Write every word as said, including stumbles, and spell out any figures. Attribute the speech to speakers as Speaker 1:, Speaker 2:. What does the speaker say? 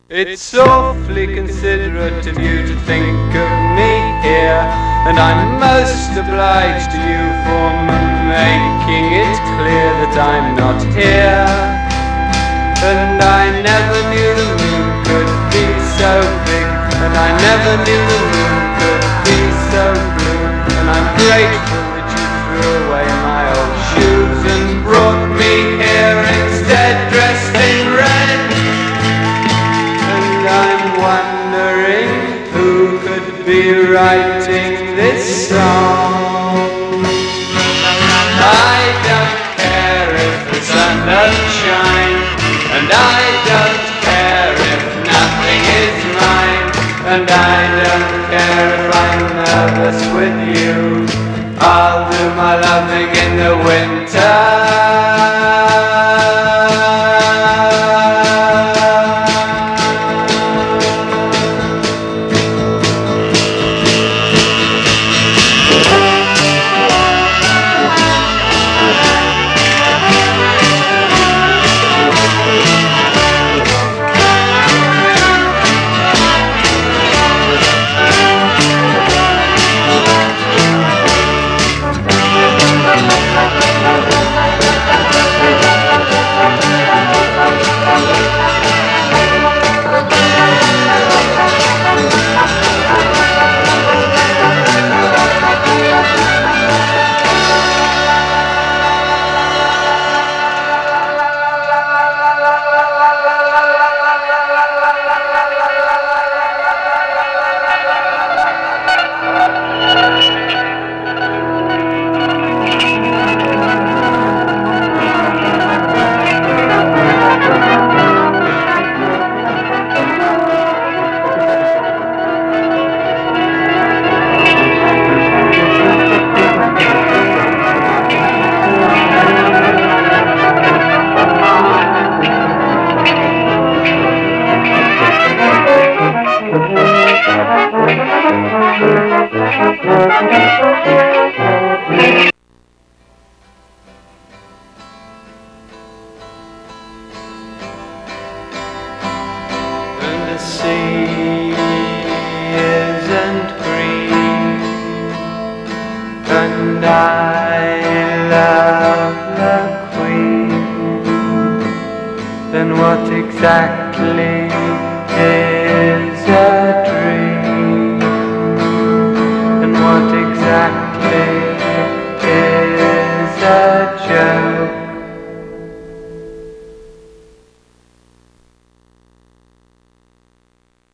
Speaker 1: It's awfully considerate of you to think of me here, and I'm most obliged to you for making it clear that I'm not here. And I never knew the moon could be so big, and I never knew the moon could be so blue, and I'm grateful that you threw away my old shoes and brought me here instead dressed in red. I'm wondering who could be writing this song. I don't care if the sun doesn't shine, and I don't care if nothing is mine, and I don't care if I'm nervous with you. I'll do my loving in the winter. The sea isn't green, and I love the Queen. Then what exactly is a dream?